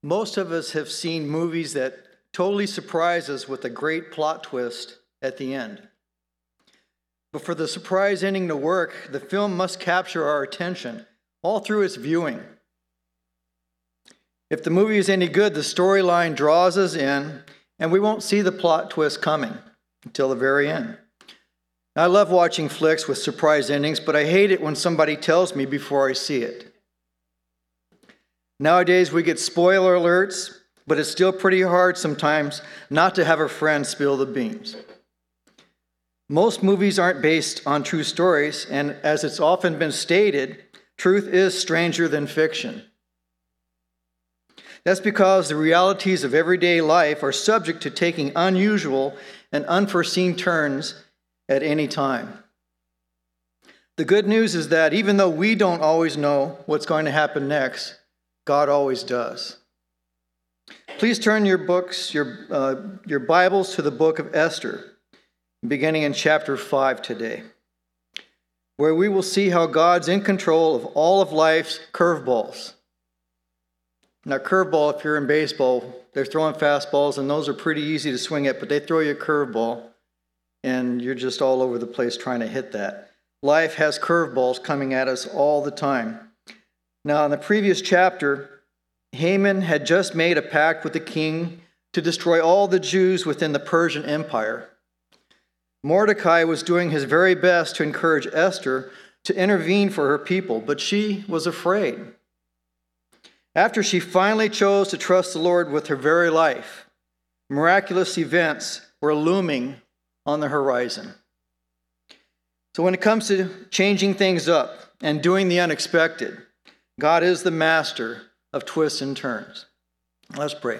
Most of us have seen movies that totally surprise us with a great plot twist at the end. But for the surprise ending to work, the film must capture our attention all through its viewing. If the movie is any good, the storyline draws us in, and we won't see the plot twist coming until the very end. I love watching flicks with surprise endings, but I hate it when somebody tells me before I see it. Nowadays, we get spoiler alerts, but it's still pretty hard sometimes not to have a friend spill the beans. Most movies aren't based on true stories, and as it's often been stated, truth is stranger than fiction. That's because the realities of everyday life are subject to taking unusual and unforeseen turns at any time. The good news is that even though we don't always know what's going to happen next, God always does. Please turn your Bibles to the book of Esther, beginning in chapter 5 today, where we will see how God's in control of all of life's curveballs. Now, curveball, if you're in baseball, they're throwing fastballs, and those are pretty easy to swing at, but they throw you a curveball, and you're just all over the place trying to hit that. Life has curveballs coming at us all the time. Now, in the previous chapter, Haman had just made a pact with the king to destroy all the Jews within the Persian Empire. Mordecai was doing his very best to encourage Esther to intervene for her people, but she was afraid. After she finally chose to trust the Lord with her very life, miraculous events were looming on the horizon. So when it comes to changing things up and doing the unexpected, God is the master of twists and turns. Let's pray.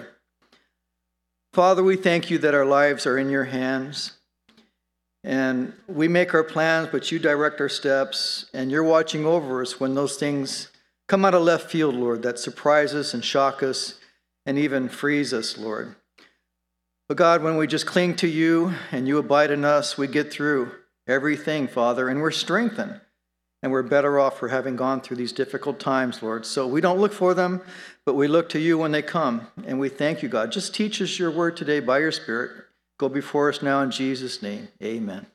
Father, we thank you that our lives are in your hands. And we make our plans, but you direct our steps. And you're watching over us when those things come out of left field, Lord, that surprise us and shock us and even freeze us, Lord. But God, when we just cling to you and you abide in us, we get through everything, Father, and we're strengthened. And we're better off for having gone through these difficult times, Lord. So we don't look for them, but we look to you when they come. And we thank you, God. Just teach us your word today by your Spirit. Go before us now in Jesus' name. Amen.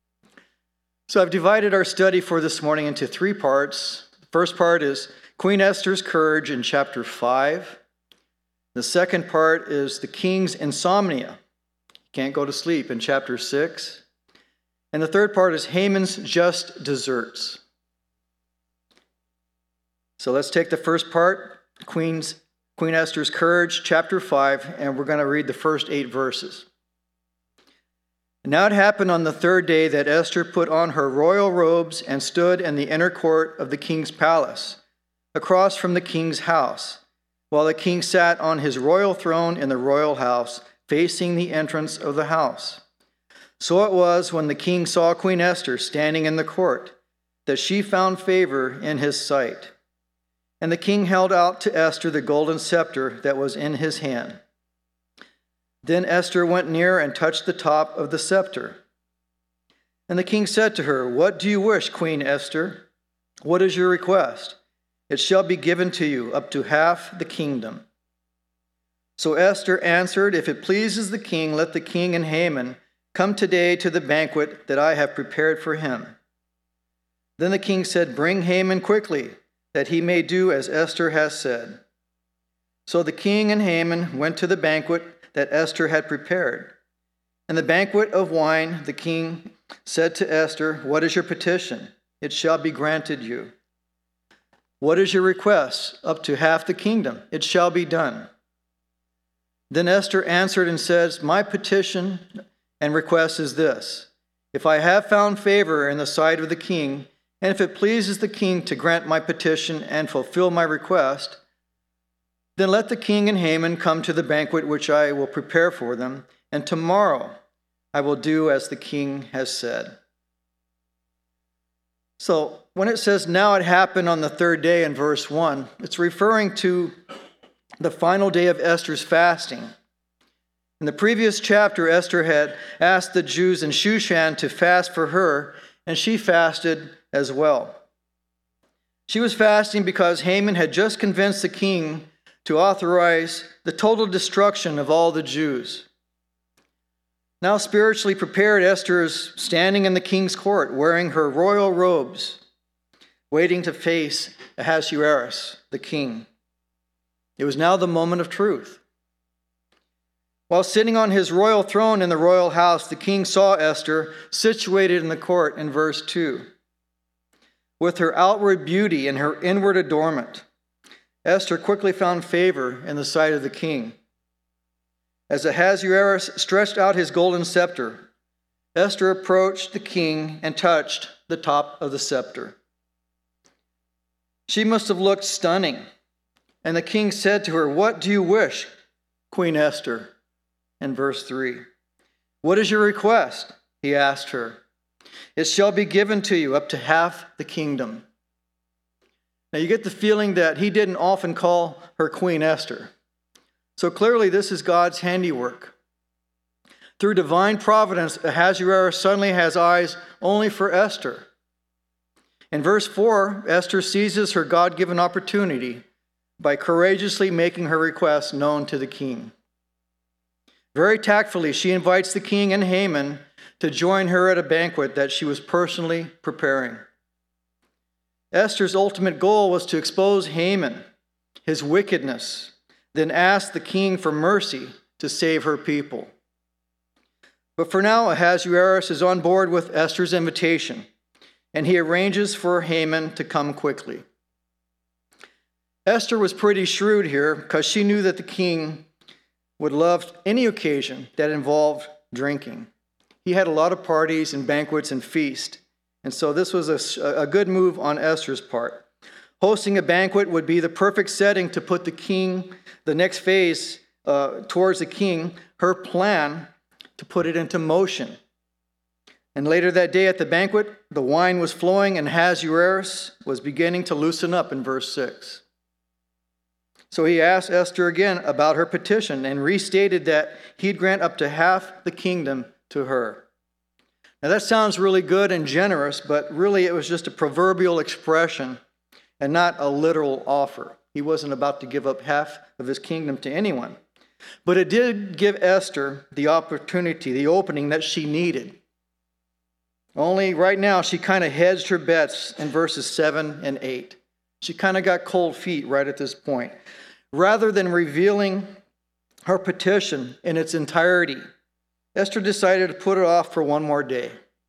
So I've divided our study for this morning into 3 parts. The first part is Queen Esther's courage in chapter 5. The second part is the king's insomnia. He can't go to sleep in chapter 6. And the third part is Haman's just deserts. So let's take the first part, Queen Esther's courage, chapter 5, and we're going to read the first 8 verses. Now it happened on the 3rd day that Esther put on her royal robes and stood in the inner court of the king's palace, across from the king's house, while the king sat on his royal throne in the royal house, facing the entrance of the house. So it was when the king saw Queen Esther standing in the court, that she found favor in his sight. And the king held out to Esther the golden scepter that was in his hand. Then Esther went near and touched the top of the scepter. And the king said to her, "What do you wish, Queen Esther? What is your request? It shall be given to you, up to half the kingdom." So Esther answered, "If it pleases the king, let the king and Haman come today to the banquet that I have prepared for him." Then the king said, "Bring Haman quickly, that he may do as Esther has said." So the king and Haman went to the banquet that Esther had prepared. And the banquet of wine, the king said to Esther, "What is your petition? It shall be granted you." "What is your request? Up to half the kingdom. It shall be done." Then Esther answered and says, "My petition and request is this: if I have found favor in the sight of the king, and if it pleases the king to grant my petition and fulfill my request, then let the king and Haman come to the banquet which I will prepare for them, and tomorrow I will do as the king has said." So when it says, "Now it happened on the 3rd day" in verse 1, it's referring to the final day of Esther's fasting. In the previous chapter, Esther had asked the Jews in Shushan to fast for her, and she fasted as well. She was fasting because Haman had just convinced the king to authorize the total destruction of all the Jews. Now spiritually prepared, Esther is standing in the king's court wearing her royal robes, waiting to face Ahasuerus, the king. It was now the moment of truth. While sitting on his royal throne in the royal house, the king saw Esther situated in the court in verse 2. With her outward beauty and her inward adornment, Esther quickly found favor in the sight of the king. As Ahasuerus stretched out his golden scepter, Esther approached the king and touched the top of the scepter. She must have looked stunning, and the king said to her, "What do you wish, Queen Esther?" In verse 3. "What is your request?" he asked her. "It shall be given to you up to half the kingdom." Now you get the feeling that he didn't often call her Queen Esther. So clearly this is God's handiwork. Through divine providence, Ahasuerus suddenly has eyes only for Esther. In verse 4, Esther seizes her God-given opportunity by courageously making her request known to the king. Very tactfully, she invites the king and Haman to join her at a banquet that she was personally preparing. Esther's ultimate goal was to expose Haman, his wickedness, then ask the king for mercy to save her people. But for now, Ahasuerus is on board with Esther's invitation, and he arranges for Haman to come quickly. Esther was pretty shrewd here because she knew that the king would love any occasion that involved drinking. He had a lot of parties and banquets and feasts, and so this was a good move on Esther's part. Hosting a banquet would be the perfect setting to put the king, the next phase towards the king, her plan to put it into motion. And later that day at the banquet, the wine was flowing and Ahasuerus was beginning to loosen up in verse 6. So he asked Esther again about her petition and restated that he'd grant up to half the kingdom to her. Now that sounds really good and generous, but really it was just a proverbial expression and not a literal offer. He wasn't about to give up half of his kingdom to anyone. But it did give Esther the opportunity, the opening that she needed. Only right now she kind of hedged her bets in verses 7 and 8. She kind of got cold feet right at this point. Rather than revealing her petition in its entirety, Esther decided to put it off for one more day.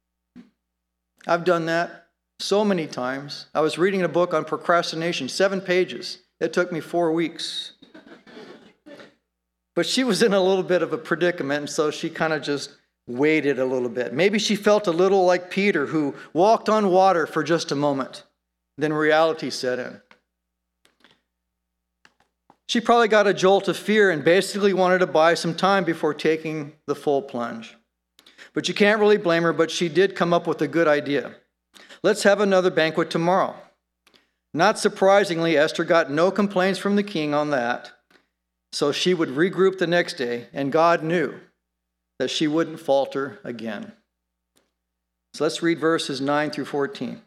I've done that so many times. I was reading a book on procrastination, 7 pages. It took me 4 weeks. But she was in a little bit of a predicament, and so she kind of just waited a little bit. Maybe she felt a little like Peter, who walked on water for just a moment. Then reality set in. She probably got a jolt of fear and basically wanted to buy some time before taking the full plunge. But you can't really blame her, but she did come up with a good idea. Let's have another banquet tomorrow. Not surprisingly, Esther got no complaints from the king on that. So she would regroup the next day, and God knew that she wouldn't falter again. So let's read verses 9 through 14.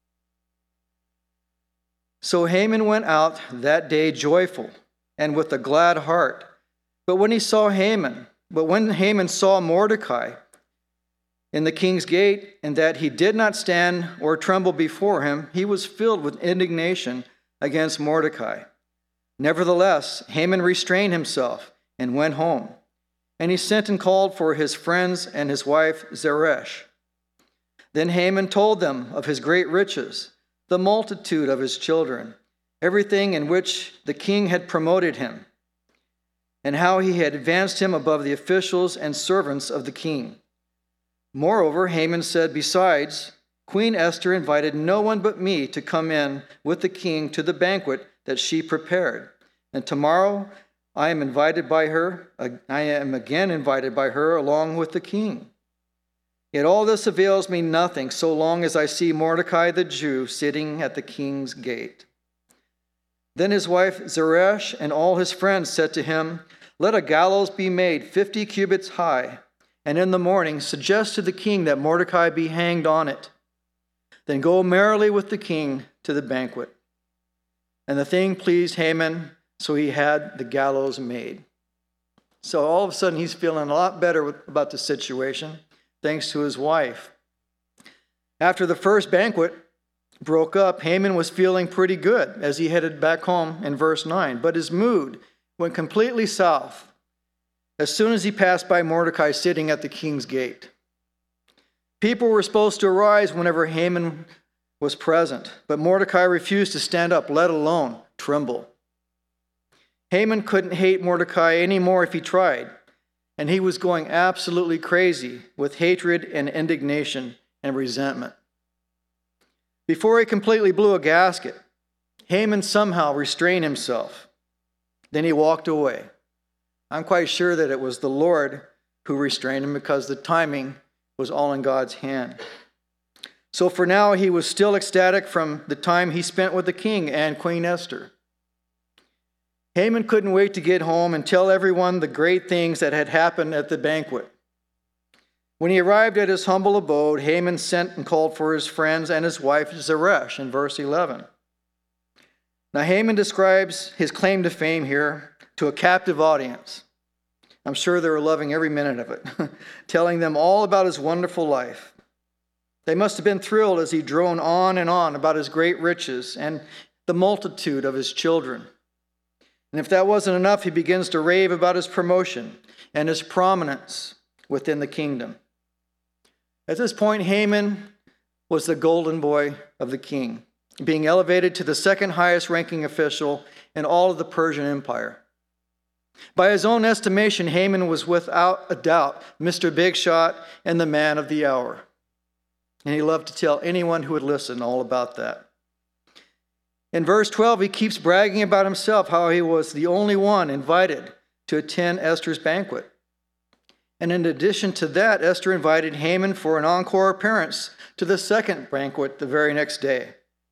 So Haman went out that day joyful and with a glad heart. But when Haman saw Mordecai in the king's gate, and that he did not stand or tremble before him, he was filled with indignation against Mordecai. Nevertheless, Haman restrained himself and went home. And he sent and called for his friends and his wife Zeresh. Then Haman told them of his great riches, the multitude of his children, everything in which the king had promoted him, and how he had advanced him above the officials and servants of the king. Moreover, Haman said, "Besides, Queen Esther invited no one but me to come in with the king to the banquet that she prepared. And tomorrow I am again invited by her along with the king. Yet all this avails me nothing so long as I see Mordecai the Jew sitting at the king's gate." Then his wife Zeresh and all his friends said to him, "Let a gallows be made 50 cubits high, and in the morning suggest to the king that Mordecai be hanged on it. Then go merrily with the king to the banquet." And the thing pleased Haman So he had the gallows made. So all of a sudden he's feeling a lot better about the situation, thanks to his wife. After the first banquet broke up, Haman was feeling pretty good as he headed back home in verse 9. But his mood went completely south as soon as he passed by Mordecai sitting at the king's gate. People were supposed to arise whenever Haman was present, but Mordecai refused to stand up, let alone tremble. Haman couldn't hate Mordecai anymore if he tried, and he was going absolutely crazy with hatred and indignation and resentment. Before he completely blew a gasket, Haman somehow restrained himself. Then he walked away. I'm quite sure that it was the Lord who restrained him because the timing was all in God's hand. So for now, he was still ecstatic from the time he spent with the king and Queen Esther. Haman couldn't wait to get home and tell everyone the great things that had happened at the banquet. When he arrived at his humble abode, Haman sent and called for his friends and his wife Zeresh in verse 11. Now Haman describes his claim to fame here to a captive audience. I'm sure they were loving every minute of it, telling them all about his wonderful life. They must have been thrilled as he droned on and on about his great riches and the multitude of his children. And if that wasn't enough, he begins to rave about his promotion and his prominence within the kingdom. At this point, Haman was the golden boy of the king, being elevated to the second highest ranking official in all of the Persian Empire. By his own estimation, Haman was without a doubt Mr. Big Shot and the man of the hour. And he loved to tell anyone who would listen all about that. In verse 12, he keeps bragging about himself, how he was the only one invited to attend Esther's banquet. And in addition to that, Esther invited Haman for an encore appearance to the second banquet the very next day.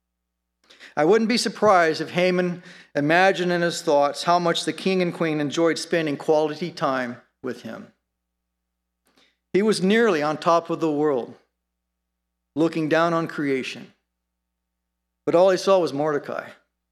I wouldn't be surprised if Haman imagined in his thoughts how much the king and queen enjoyed spending quality time with him. He was nearly on top of the world, looking down on creation. But all he saw was Mordecai.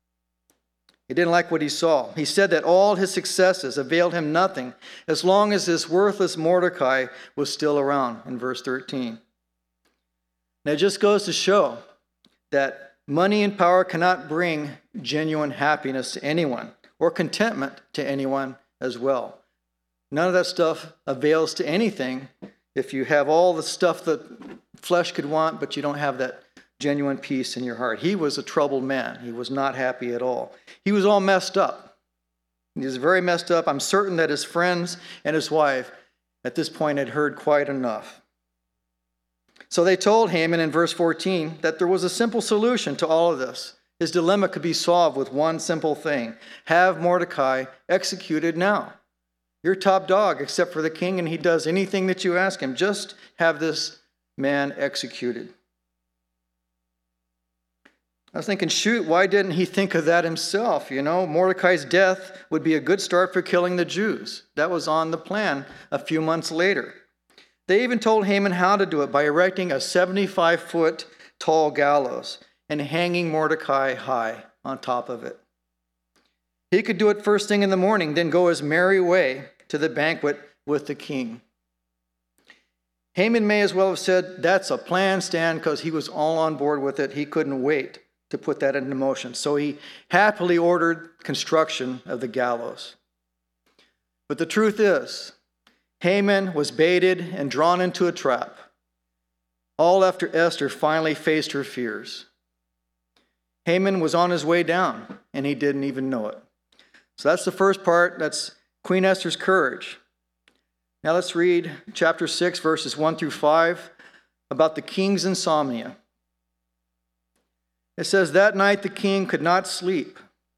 He didn't like what he saw. He said that all his successes availed him nothing as long as this worthless Mordecai was still around, in verse 13. Now it just goes to show that money and power cannot bring genuine happiness to anyone or contentment to anyone as well. None of that stuff avails to anything if you have all the stuff that flesh could want, but you don't have that genuine peace in your heart. He was a troubled man. He was not happy at all. He was all messed up. He was very messed up. I'm certain that his friends and his wife at this point had heard quite enough. So they told Haman in verse 14 that there was a simple solution to all of this. His dilemma could be solved with one simple thing. Have Mordecai executed now. You're top dog except for the king, and he does anything that you ask him. Just have this man executed. I was thinking, shoot, why didn't he think of that himself? You know, Mordecai's death would be a good start for killing the Jews. That was on the plan a few months later. They even told Haman how to do it by erecting a 75-foot tall gallows and hanging Mordecai high on top of it. He could do it first thing in the morning, then go his merry way to the banquet with the king. Haman may as well have said, that's a plan, Stan, because he was all on board with it. He couldn't wait to put that into motion. So he happily ordered construction of the gallows. But the truth is, Haman was baited and drawn into a trap, all after Esther finally faced her fears. Haman was on his way down, and he didn't even know it. So that's the first part. That's Queen Esther's courage. Now let's read chapter 6, verses 1 through 5, about the king's insomnia. It says, that night the king could not sleep.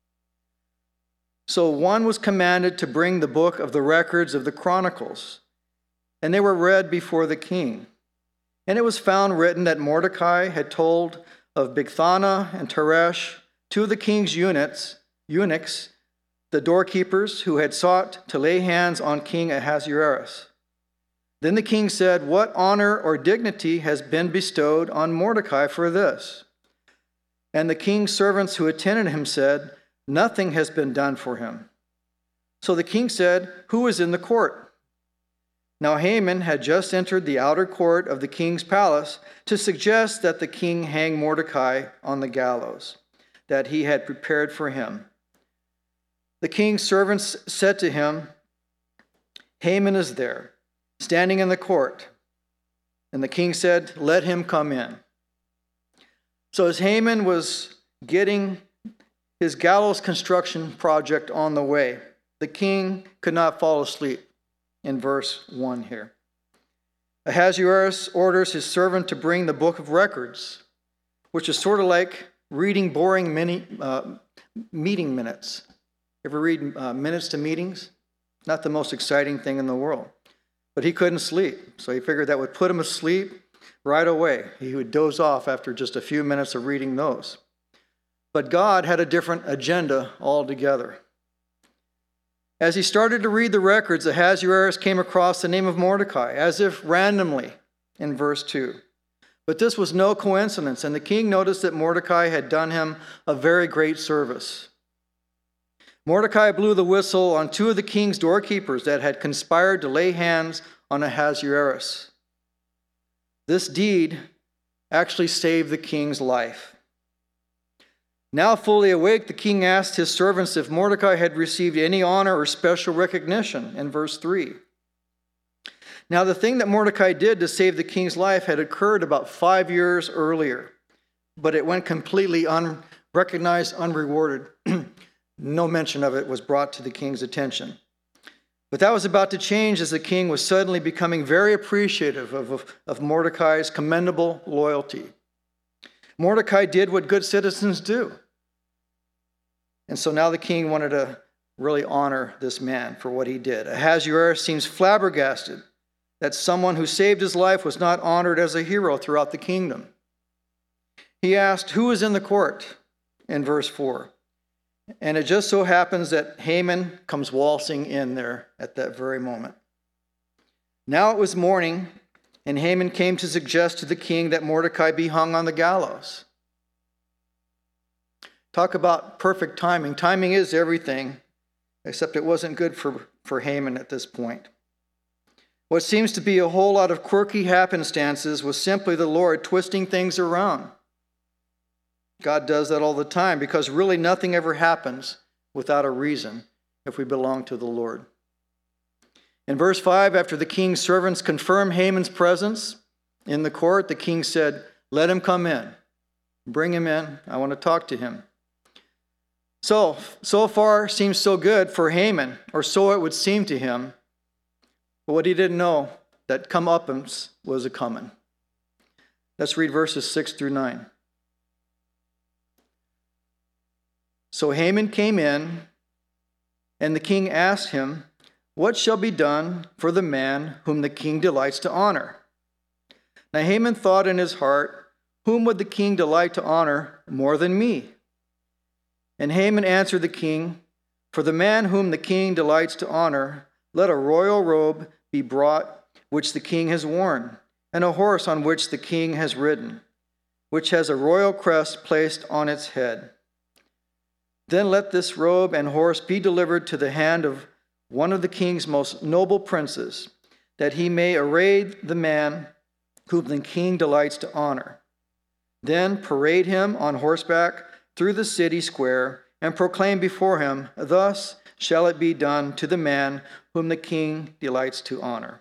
So one was commanded to bring the book of the records of the Chronicles, and they were read before the king. And it was found written that Mordecai had told of Bigthana and Teresh, two of the king's eunuchs, the doorkeepers who had sought to lay hands on King Ahasuerus. Then the king said, what honor or dignity has been bestowed on Mordecai for this? And the king's servants who attended him said, Nothing has been done for him." So the king said, "Who is in the court?" Now Haman had just entered the outer court of the king's palace to suggest that the king hang Mordecai on the gallows that he had prepared for him. The king's servants said to him, "Haman is there, standing in the court." And the king said, "Let him come in." So as Haman was getting his gallows construction project on the way, the king could not fall asleep. In verse 1 here, Ahasuerus orders his servant to bring the book of records, which is sort of like reading boring meeting minutes. Ever read minutes to meetings? Not the most exciting thing in the world. But he couldn't sleep, so he figured that would put him asleep right away. He would doze off after just a few minutes of reading those. But God had a different agenda altogether. As he started to read the records, Ahasuerus came across the name of Mordecai, as if randomly, in verse 2. But this was no coincidence, and the king noticed that Mordecai had done him a very great service. Mordecai blew the whistle on 2 of the king's doorkeepers that had conspired to lay hands on Ahasuerus. This deed actually saved the king's life. Now fully awake, the king asked his servants if Mordecai had received any honor or special recognition, in verse 3. Now the thing that Mordecai did to save the king's life had occurred about 5 years earlier, but it went completely unrecognized, unrewarded. No mention of it was brought to the king's attention. But that was about to change as the king was suddenly becoming very appreciative of Mordecai's commendable loyalty. Mordecai did what good citizens do. And so now the king wanted to really honor this man for what he did. Ahasuerus seems flabbergasted that someone who saved his life was not honored as a hero throughout the kingdom. He asked, "Who is in the court?" in verse 4. And it just so happens that Haman comes waltzing in there at that very moment. Now it was morning, and Haman came to suggest to the king that Mordecai be hung on the gallows. Talk about perfect timing. Timing is everything, except it wasn't good for Haman at this point. What seems to be a whole lot of quirky happenstances was simply the Lord twisting things around. God does that all the time because really nothing ever happens without a reason if we belong to the Lord. In verse 5, after the king's servants confirmed Haman's presence in the court, the king said, "Let him come in. Bring him in. I want to talk to him." So far seems so good for Haman, or so it would seem to him. But what he didn't know, that comeuppance was a coming. Let's read verses 6 through 9. So Haman came in, and the king asked him, "What shall be done for the man whom the king delights to honor?" Now Haman thought in his heart, "Whom would the king delight to honor more than me?" And Haman answered the king, "For the man whom the king delights to honor, let a royal robe be brought which the king has worn, and a horse on which the king has ridden, which has a royal crest placed on its head. Then let this robe and horse be delivered to the hand of one of the king's most noble princes, that he may array the man whom the king delights to honor. Then parade him on horseback through the city square and proclaim before him, 'Thus shall it be done to the man whom the king delights to honor.'"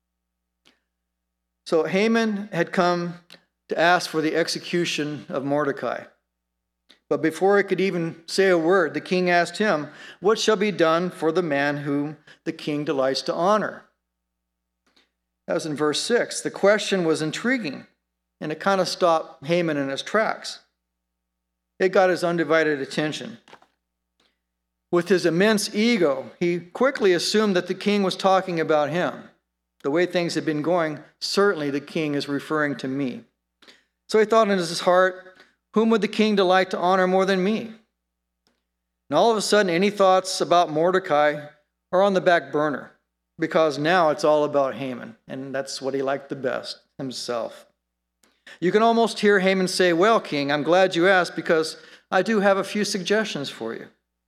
So Haman had come to ask for the execution of Mordecai. But before he could even say a word, the king asked him, "What shall be done for the man whom the king delights to honor?" That was in verse 6. The question was intriguing, and it kind of stopped Haman in his tracks. It got his undivided attention. With his immense ego, he quickly assumed that the king was talking about him. The way things had been going, certainly the king is referring to me. So he thought in his heart, "Whom would the king delight to honor more than me?" And all of a sudden, any thoughts about Mordecai are on the back burner, because now it's all about Haman, and that's what he liked the best, himself. You can almost hear Haman say, "Well, king, I'm glad you asked, because I do have a few suggestions for you."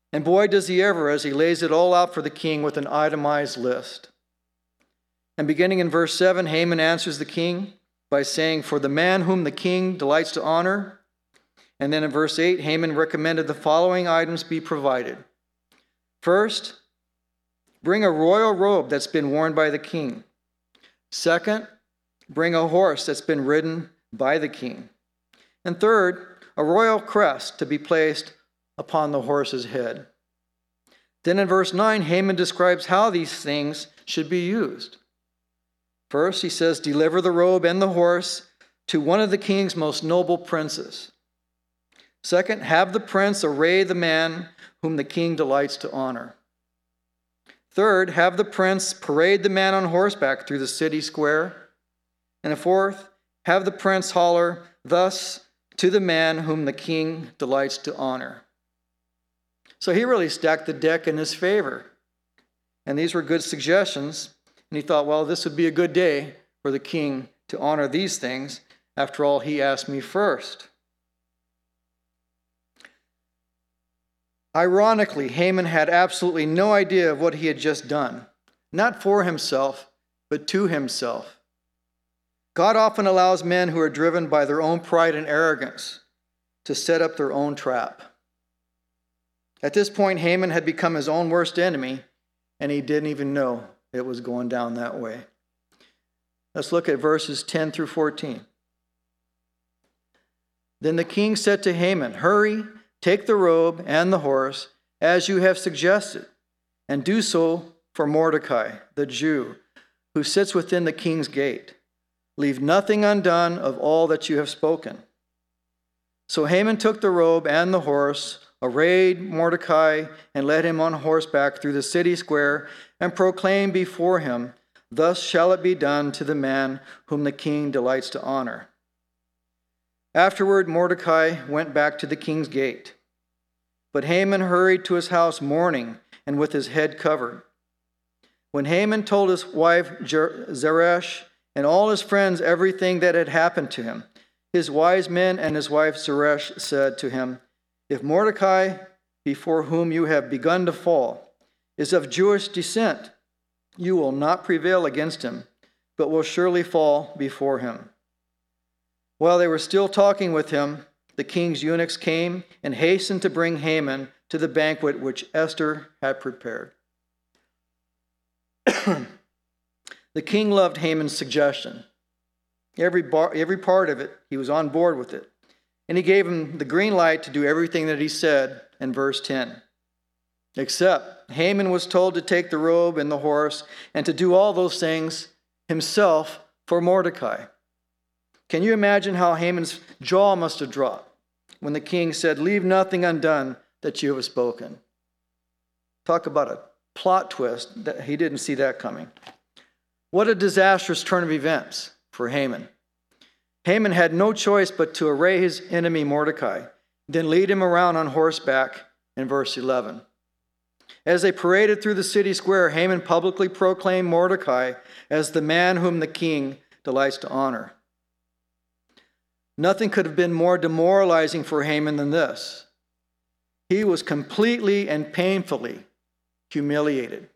And boy, does he ever, as he lays it all out for the king with an itemized list. And beginning in verse 7, Haman answers the king by saying, "For the man whom the king delights to honor." And then in verse 8, Haman recommended the following items be provided. First, bring a royal robe that's been worn by the king. Second, bring a horse that's been ridden by the king. And third, a royal crest to be placed upon the horse's head. Then in verse 9, Haman describes how these things should be used. First, he says, deliver the robe and the horse to one of the king's most noble princes. Second, have the prince array the man whom the king delights to honor. Third, have the prince parade the man on horseback through the city square. And fourth, have the prince holler thus to the man whom the king delights to honor. So he really stacked the deck in his favor. And these were good suggestions. And he thought, well, this would be a good day for the king to honor these things. After all, he asked me first. Ironically, Haman had absolutely no idea of what he had just done. Not for himself, but to himself. God often allows men who are driven by their own pride and arrogance to set up their own trap. At this point, Haman had become his own worst enemy, and he didn't even know it was going down that way. Let's look at verses 10 through 14. Then the king said to Haman, "Hurry, take the robe and the horse, as you have suggested, and do so for Mordecai, the Jew, who sits within the king's gate. Leave nothing undone of all that you have spoken." So Haman took the robe and the horse, arrayed Mordecai, and led him on horseback through the city square, and proclaimed before him, "Thus shall it be done to the man whom the king delights to honor." Afterward, Mordecai went back to the king's gate. But Haman hurried to his house mourning and with his head covered. When Haman told his wife Zeresh and all his friends everything that had happened to him, his wise men and his wife Zeresh said to him, "If Mordecai, before whom you have begun to fall, is of Jewish descent, you will not prevail against him, but will surely fall before him." While they were still talking with him, the king's eunuchs came and hastened to bring Haman to the banquet which Esther had prepared. The king loved Haman's suggestion. Every part of it, he was on board with it. And he gave him the green light to do everything that he said in verse 10. Except Haman was told to take the robe and the horse and to do all those things himself for Mordecai. Can you imagine how Haman's jaw must have dropped when the king said, "Leave nothing undone that you have spoken"? Talk about a plot twist. That he didn't see that coming. What a disastrous turn of events for Haman. Haman had no choice but to array his enemy Mordecai, then lead him around on horseback in verse 11. As they paraded through the city square, Haman publicly proclaimed Mordecai as the man whom the king delights to honor. Nothing could have been more demoralizing for Haman than this. He was completely and painfully humiliated.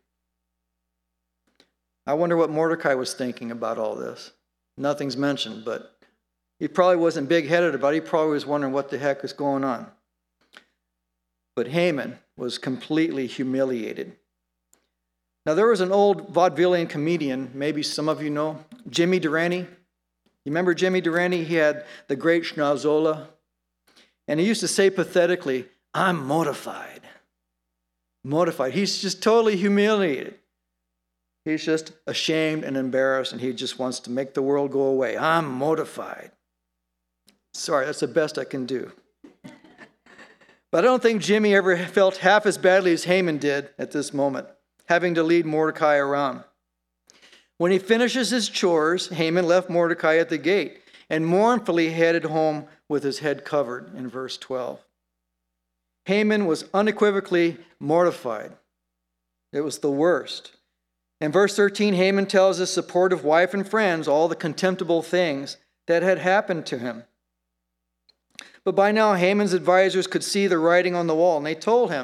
I wonder what Mordecai was thinking about all this. Nothing's mentioned, but he probably wasn't big-headed about it. He probably was wondering what the heck is going on. But Haman was completely humiliated. Now, there was an old vaudevillian comedian, maybe some of you know, Jimmy Durante. You remember Jimmy Durante? He had the great Schnauzola. And he used to say pathetically, "I'm mortified." Mortified. He's just totally humiliated. He's just ashamed and embarrassed, and he just wants to make the world go away. "I'm mortified." Sorry, that's the best I can do. But I don't think Jimmy ever felt half as badly as Haman did at this moment, having to lead Mordecai around. When he finishes his chores, Haman left Mordecai at the gate and mournfully headed home with his head covered in verse 12. Haman was unequivocally mortified. It was the worst. In verse 13, Haman tells his supportive wife and friends all the contemptible things that had happened to him. But by now, Haman's advisors could see the writing on the wall, and they told him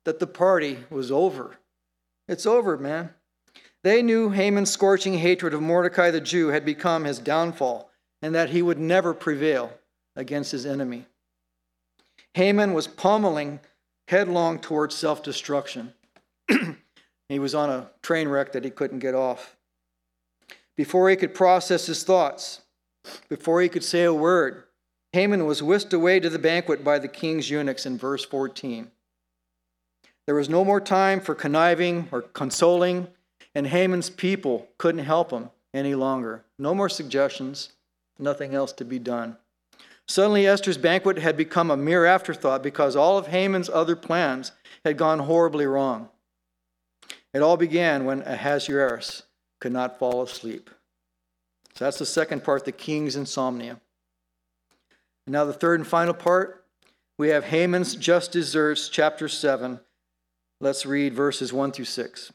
that the party was over. It's over, man. They knew Haman's scorching hatred of Mordecai the Jew had become his downfall, and that he would never prevail against his enemy. Haman was pummeling headlong towards self-destruction. He was on a train wreck that he couldn't get off. Before he could process his thoughts, before he could say a word, Haman was whisked away to the banquet by the king's eunuchs in verse 14. There was no more time for conniving or consoling, and Haman's people couldn't help him any longer. No more suggestions, nothing else to be done. Suddenly, Esther's banquet had become a mere afterthought because all of Haman's other plans had gone horribly wrong. It all began when Ahasuerus could not fall asleep. So that's the second part, the king's insomnia. And now the third and final part, we have Haman's just deserts, chapter 7. Let's read verses 1 through 6.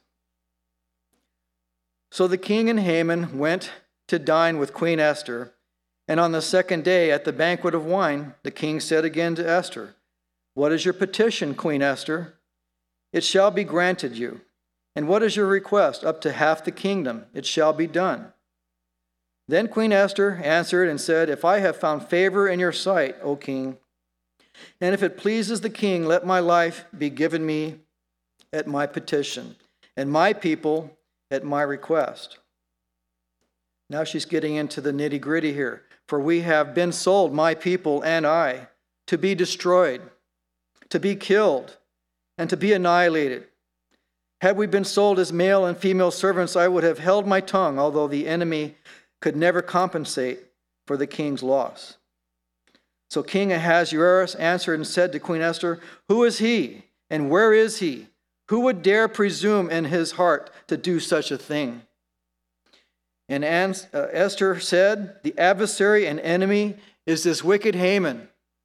So the king and Haman went to dine with Queen Esther, and on the second day at the banquet of wine, the king said again to Esther, "What is your petition, Queen Esther? It shall be granted you. And what is your request? Up to half the kingdom. It shall be done." Then Queen Esther answered and said, "If I have found favor in your sight, O king, and if it pleases the king, let my life be given me at my petition, and my people at my request." Now she's getting into the nitty-gritty here. "For we have been sold, my people and I, to be destroyed, to be killed, and to be annihilated. Had we been sold as male and female servants, I would have held my tongue, although the enemy could never compensate for the king's loss." So King Ahasuerus answered and said to Queen Esther, "Who is he, and where is he? Who would dare presume in his heart to do such a thing?" And Esther said, "The adversary and enemy is this wicked Haman."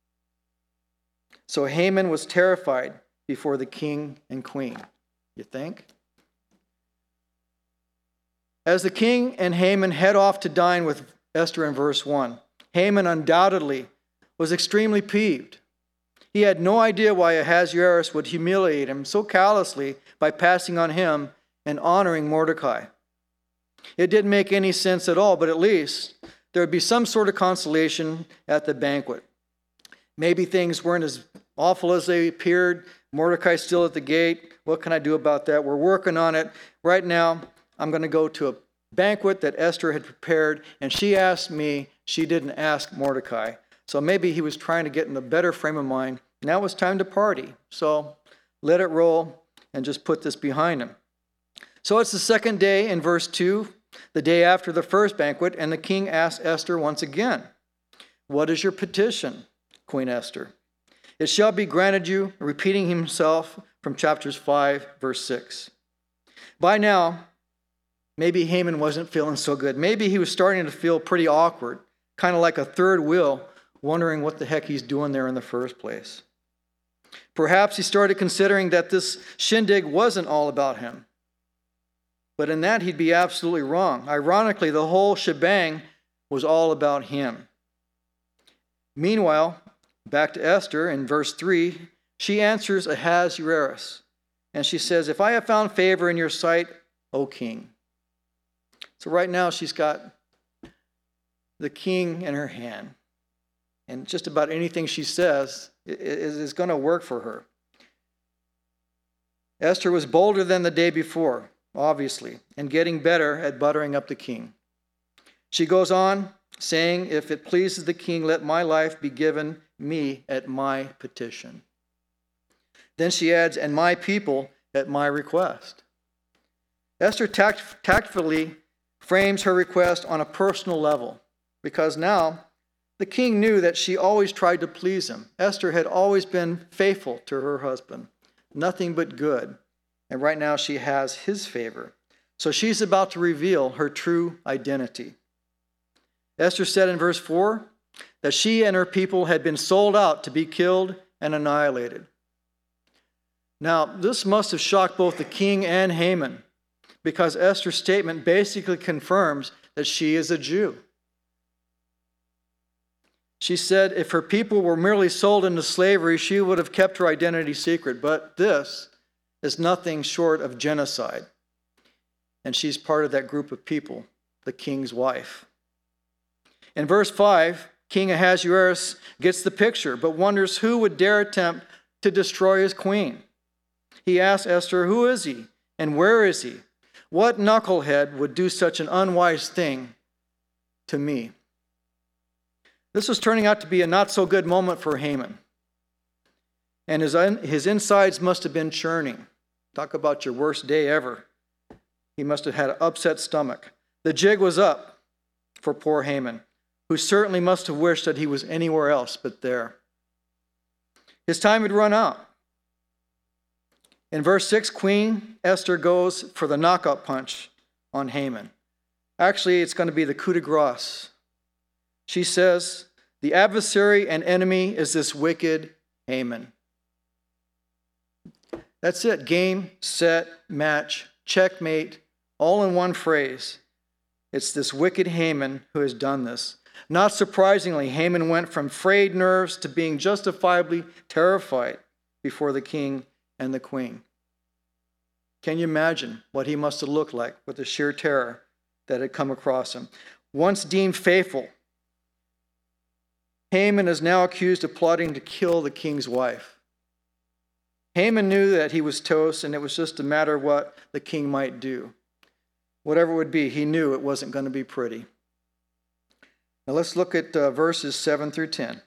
So Haman was terrified before the king and queen. You think? As the king and Haman head off to dine with Esther in verse 1, Haman undoubtedly was extremely peeved. He had no idea why Ahasuerus would humiliate him so callously by passing on him and honoring Mordecai. It didn't make any sense at all, but at least there would be some sort of consolation at the banquet. Maybe things weren't as awful as they appeared. Mordecai's still at the gate. What can I do about that? We're working on it. Right now, I'm going to go to a banquet that Esther had prepared, and she asked me. She didn't ask Mordecai. So maybe he was trying to get in a better frame of mind. Now it's time to party. So let it roll and just put this behind him. So it's the second day in verse 2, the day after the first banquet, and the king asked Esther once again, "What is your petition, Queen Esther?" "It shall be granted you," repeating himself from chapters 5, verse 6. By now, maybe Haman wasn't feeling so good. Maybe he was starting to feel pretty awkward, kind of like a third wheel, wondering what the heck he's doing there in the first place. Perhaps he started considering that this shindig wasn't all about him. But in that, he'd be absolutely wrong. Ironically, the whole shebang was all about him. Meanwhile, back to Esther in verse 3, she answers Ahasuerus, and she says, "If I have found favor in your sight, O king." So right now she's got the king in her hand, and just about anything she says is going to work for her. Esther was bolder than the day before, obviously, and getting better at buttering up the king. She goes on saying, "If it pleases the king, let my life be given me at my petition." Then she adds, "and my people at my request." Esther tactfully frames her request on a personal level, because now the king knew that she always tried to please him. Esther had always been faithful to her husband, nothing but good, and right now she has his favor. So she's about to reveal her true identity. Esther said in verse 4 that she and her people had been sold out to be killed and annihilated. Now, this must have shocked both the king and Haman, because Esther's statement basically confirms that she is a Jew. She said if her people were merely sold into slavery, she would have kept her identity secret. But this is nothing short of genocide. And she's part of that group of people, the king's wife. In verse 5, King Ahasuerus gets the picture, but wonders who would dare attempt to destroy his queen. He asks Esther, who is he and where is he? What knucklehead would do such an unwise thing to me? This was turning out to be a not-so-good moment for Haman. And his insides must have been churning. Talk about your worst day ever. He must have had an upset stomach. The jig was up for poor Haman, who certainly must have wished that he was anywhere else but there. His time had run out. In verse 6, Queen Esther goes for the knockout punch on Haman. Actually, it's going to be the coup de grace. She says, the adversary and enemy is this wicked Haman. That's it. Game, set, match, checkmate, all in one phrase. It's this wicked Haman who has done this. Not surprisingly, Haman went from frayed nerves to being justifiably terrified before the king and the queen. Can you imagine what he must have looked like with the sheer terror that had come across him? Once deemed faithful, Haman is now accused of plotting to kill the king's wife. Haman knew that he was toast, and it was just a matter of what the king might do. Whatever it would be, he knew it wasn't going to be pretty. Now let's look at verses 7 through 10.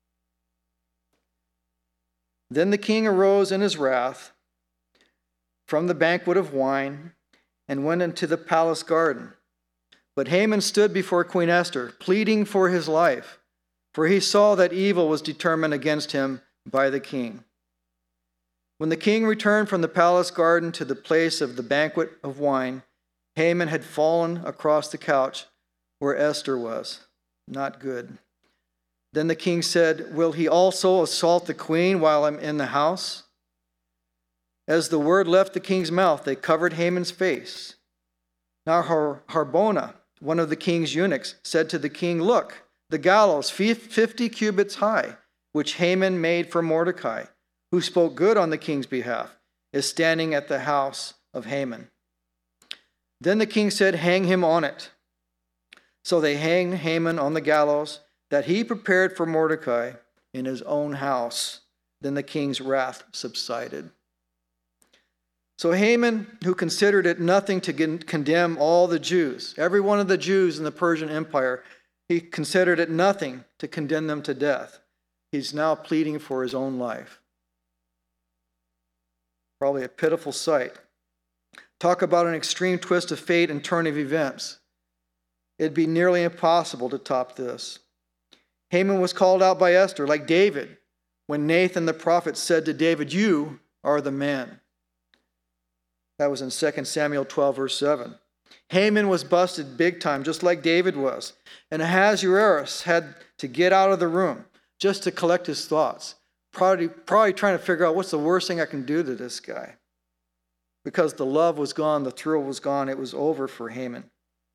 Then the king arose in his wrath from the banquet of wine and went into the palace garden. But Haman stood before Queen Esther, pleading for his life, for he saw that evil was determined against him by the king. When the king returned from the palace garden to the place of the banquet of wine, Haman had fallen across the couch where Esther was. Not good. Then the king said, will he also assault the queen while I'm in the house? As the word left the king's mouth, they covered Haman's face. Now Harbona, one of the king's eunuchs, said to the king, look, the gallows 50 cubits high, which Haman made for Mordecai, who spoke good on the king's behalf, is standing at the house of Haman. Then the king said, hang him on it. So they hanged Haman on the gallows that he prepared for Mordecai in his own house. Then the king's wrath subsided. So Haman, who considered it nothing to condemn all the Jews, every one of the Jews in the Persian Empire, he considered it nothing to condemn them to death. He's now pleading for his own life. Probably a pitiful sight. Talk about an extreme twist of fate and turn of events. It'd be nearly impossible to top this. Haman was called out by Esther, like David, when Nathan the prophet said to David, you are the man. That was in 2 Samuel 12, verse 7. Haman was busted big time, just like David was. And Ahasuerus had to get out of the room just to collect his thoughts. Probably trying to figure out what's the worst thing I can do to this guy. Because the love was gone, the thrill was gone, it was over for Haman.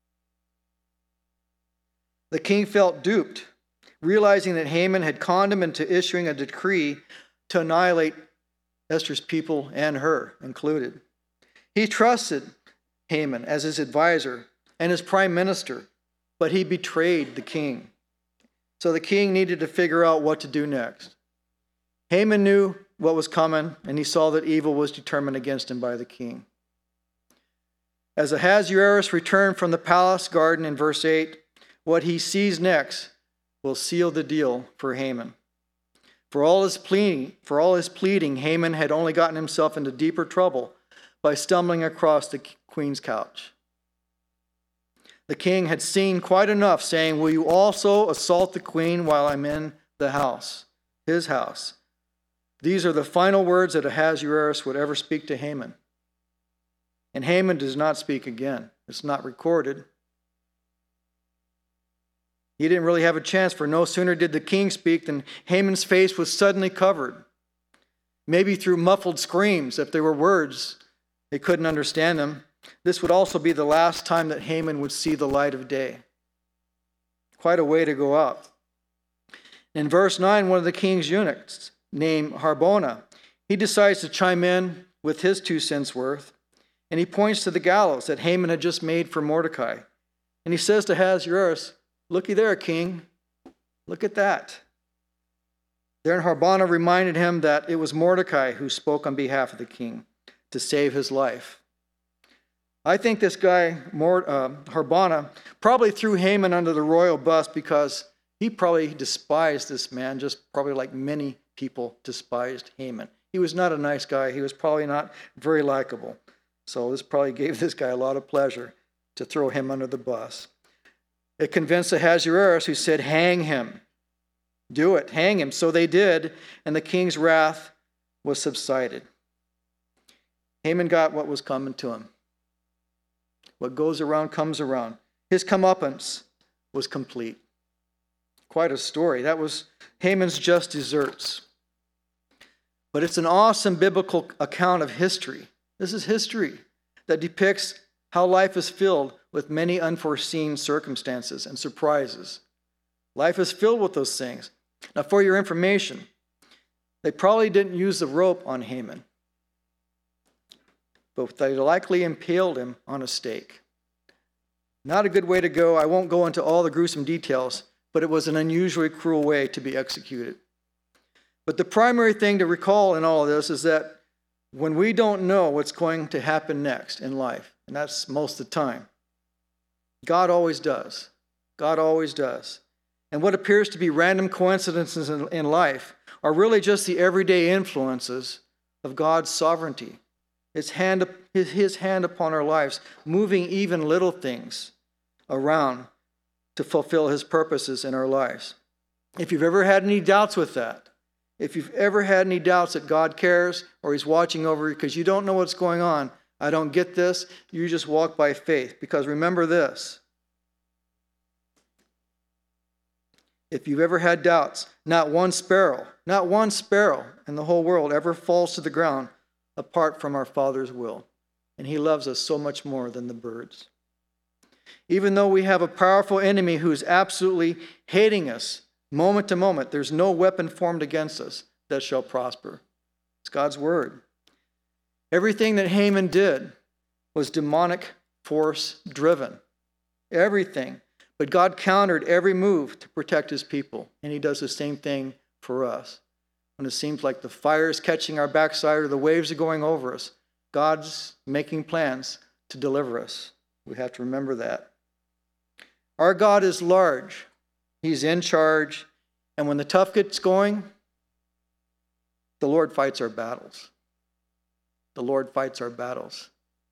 The king felt duped, realizing that Haman had conned him into issuing a decree to annihilate Esther's people and her included. He trusted Haman as his advisor and his prime minister, but he betrayed the king. So the king needed to figure out what to do next. Haman knew what was coming, and he saw that evil was determined against him by the king. As Ahasuerus returned from the palace garden in verse 8, what he sees next will seal the deal for Haman. For all his pleading, Haman had only gotten himself into deeper trouble by stumbling across the queen's couch. The king had seen quite enough, saying, will you also assault the queen while I'm in the house, his house? These are the final words that Ahasuerus would ever speak to Haman. And Haman does not speak again. It's not recorded. He didn't really have a chance, for no sooner did the king speak than Haman's face was suddenly covered. Maybe through muffled screams, if there were words, they couldn't understand them. This would also be the last time that Haman would see the light of day. Quite a way to go out. In verse 9, one of the king's eunuchs, named Harbona, he decides to chime in with his 2 cents worth, and he points to the gallows that Haman had just made for Mordecai. And he says to Ahasuerus, "Looky there, king. Look at that." Then Harbonah reminded him that it was Mordecai who spoke on behalf of the king to save his life. I think this guy, Harbonah, probably threw Haman under the royal bus because he probably despised this man, just probably like many people despised Haman. He was not a nice guy. He was probably not very likable. So this probably gave this guy a lot of pleasure to throw him under the bus. It convinced Ahasuerus, who said, "Hang him. Do it, hang him." So they did, and the king's wrath was subsided. Haman got what was coming to him. What goes around comes around. His comeuppance was complete. Quite a story. That was Haman's just desserts. But it's an awesome biblical account of history. This is history that depicts how life is filled with many unforeseen circumstances and surprises. Life is filled with those things. Now, for your information, they probably didn't use the rope on Haman, but they likely impaled him on a stake. Not a good way to go. I won't go into all the gruesome details, but it was an unusually cruel way to be executed. But the primary thing to recall in all of this is that when we don't know what's going to happen next in life, and that's most of the time, God always does. God always does. And what appears to be random coincidences in life are really just the everyday influences of God's sovereignty. His hand upon our lives, moving even little things around to fulfill his purposes in our lives. If you've ever had any doubts with that, if you've ever had any doubts that God cares or he's watching over you because you don't know what's going on, I don't get this, you just walk by faith. Because remember this, if you've ever had doubts, not one sparrow in the whole world ever falls to the ground apart from our Father's will. And he loves us so much more than the birds. Even though we have a powerful enemy who's absolutely hating us moment to moment, there's no weapon formed against us that shall prosper. It's God's word. Everything that Haman did was demonic force driven. Everything. But God countered every move to protect his people. And he does the same thing for us. When it seems like the fire is catching our backside or the waves are going over us, God's making plans to deliver us. We have to remember that. Our God is large. He's in charge. And when the tough gets going, the Lord fights our battles. The Lord fights our battles.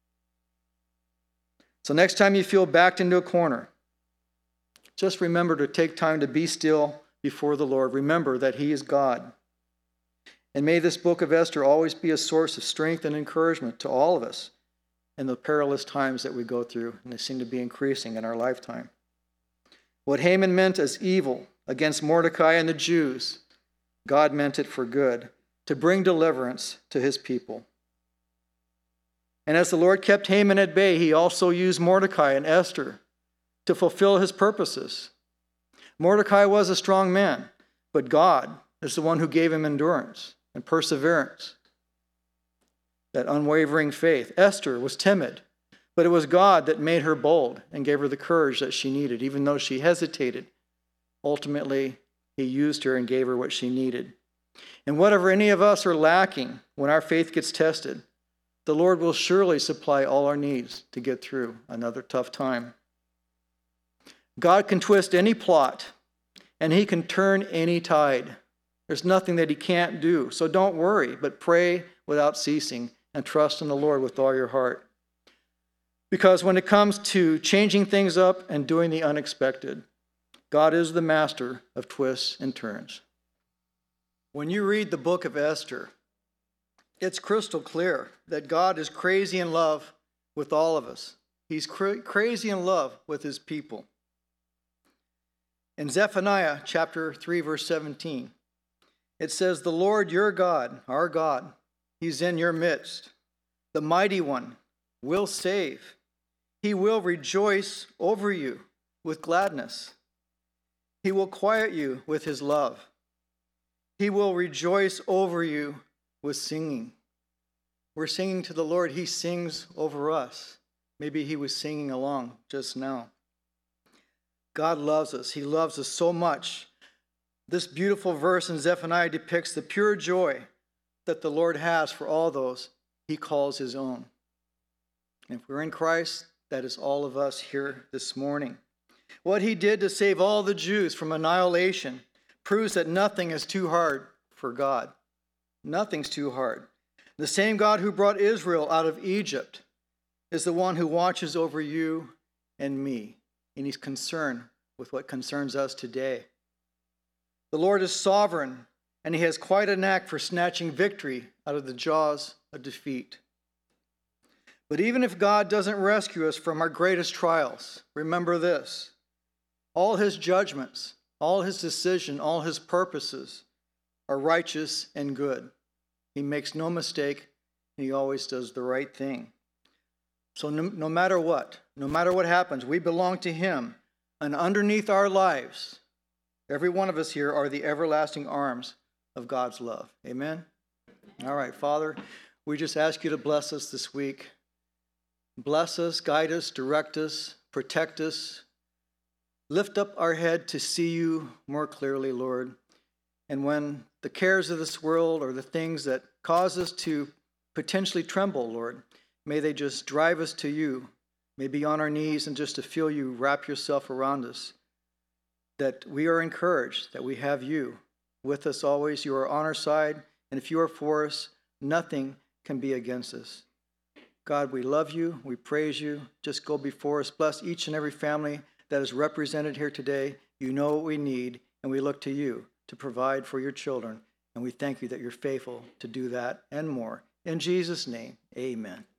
So next time you feel backed into a corner, just remember to take time to be still before the Lord. Remember that he is God. And may this book of Esther always be a source of strength and encouragement to all of us in the perilous times that we go through, and they seem to be increasing in our lifetime. What Haman meant as evil against Mordecai and the Jews, God meant it for good, to bring deliverance to his people. And as the Lord kept Haman at bay, he also used Mordecai and Esther to fulfill his purposes. Mordecai was a strong man, but God is the one who gave him endurance and perseverance, that unwavering faith. Esther was timid, but it was God that made her bold and gave her the courage that she needed. Even though she hesitated, ultimately he used her and gave her what she needed. And whatever any of us are lacking when our faith gets tested, the Lord will surely supply all our needs to get through another tough time. God can twist any plot, and he can turn any tide. There's nothing that he can't do. So don't worry, but pray without ceasing and trust in the Lord with all your heart. Because when it comes to changing things up and doing the unexpected, God is the master of twists and turns. When you read the book of Esther, it's crystal clear that God is crazy in love with all of us. He's crazy in love with his people. In Zephaniah chapter 3, verse 17, it says, "The Lord your God, our God, he's in your midst. The mighty one will save. He will rejoice over you with gladness. He will quiet you with his love. He will rejoice over you with singing. we're singing to the Lord, he sings over us. Maybe he was singing along just now. God loves us. He loves us so much. This beautiful verse in Zephaniah depicts the pure joy that the Lord has for all those he calls his own. And if we're in Christ, that is all of us here this morning. What he did to save all the Jews from annihilation proves that nothing is too hard for God. Nothing's too hard. The same God who brought Israel out of Egypt is the one who watches over you and me, and he's concerned with what concerns us today. The Lord is sovereign, and he has quite a knack for snatching victory out of the jaws of defeat. But even if God doesn't rescue us from our greatest trials, remember this: all his judgments, all his decisions, all his purposes are righteous and good. He makes no mistake, and he always does the right thing. So no matter what happens, we belong to him, and underneath our lives, every one of us here are the everlasting arms of God's love. Amen? All right, Father, we just ask you to bless us this week. Bless us, guide us, direct us, protect us. Lift up our head to see you more clearly, Lord. And when the cares of this world or the things that cause us to potentially tremble, Lord, may they just drive us to you, may be on our knees and just to feel you wrap yourself around us, that we are encouraged, that we have you with us always. You are on our side, and if you are for us, nothing can be against us. God, we love you. We praise you. Just go before us. Bless each and every family that is represented here today. You know what we need, and we look to you to provide for your children. And we thank you that you're faithful to do that and more. In Jesus' name, amen.